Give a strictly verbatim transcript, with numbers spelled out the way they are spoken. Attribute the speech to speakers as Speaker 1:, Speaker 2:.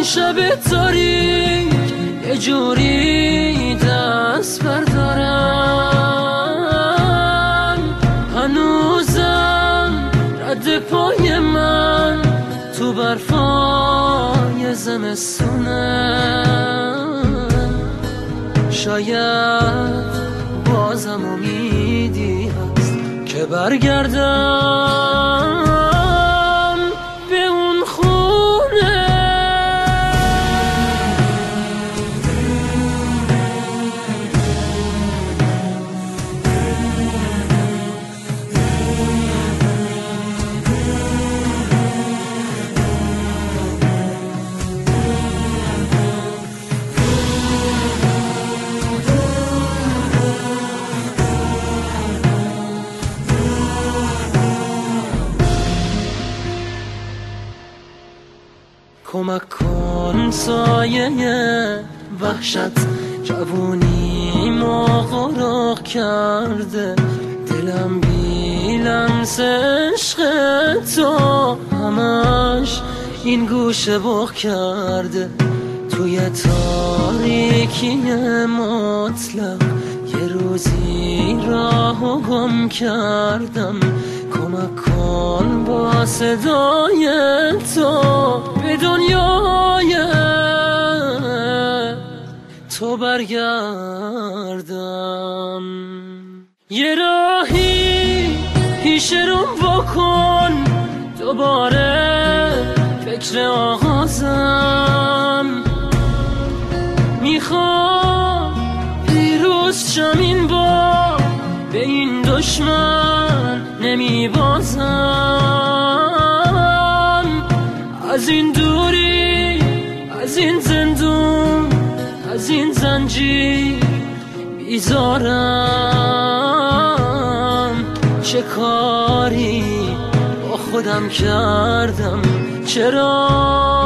Speaker 1: این شب تاریک یه جوری دست بردارم، هنوزم رد پای من تو برفای زمستونه. شاید بازم امیدی هست که برگردم به اون خونه. کمک کن سایه وحشت جوونیمو غرق کرده، دلم بی لمس عشق تو همش این گوشه بغ کرده. توی تاریکی مطلق یه روزی راهو گم کردم، کمک کن با صدای تو به دنیای تو برگردم. یه راهی پیش روم بکن دوباره فکر آغازم، میخوام پیروز شم این بار به این دشمن نمیبازم. از این دوری، از این زندون، از این زنجیر بیزارم. چه کاری با خودم کردم، چرا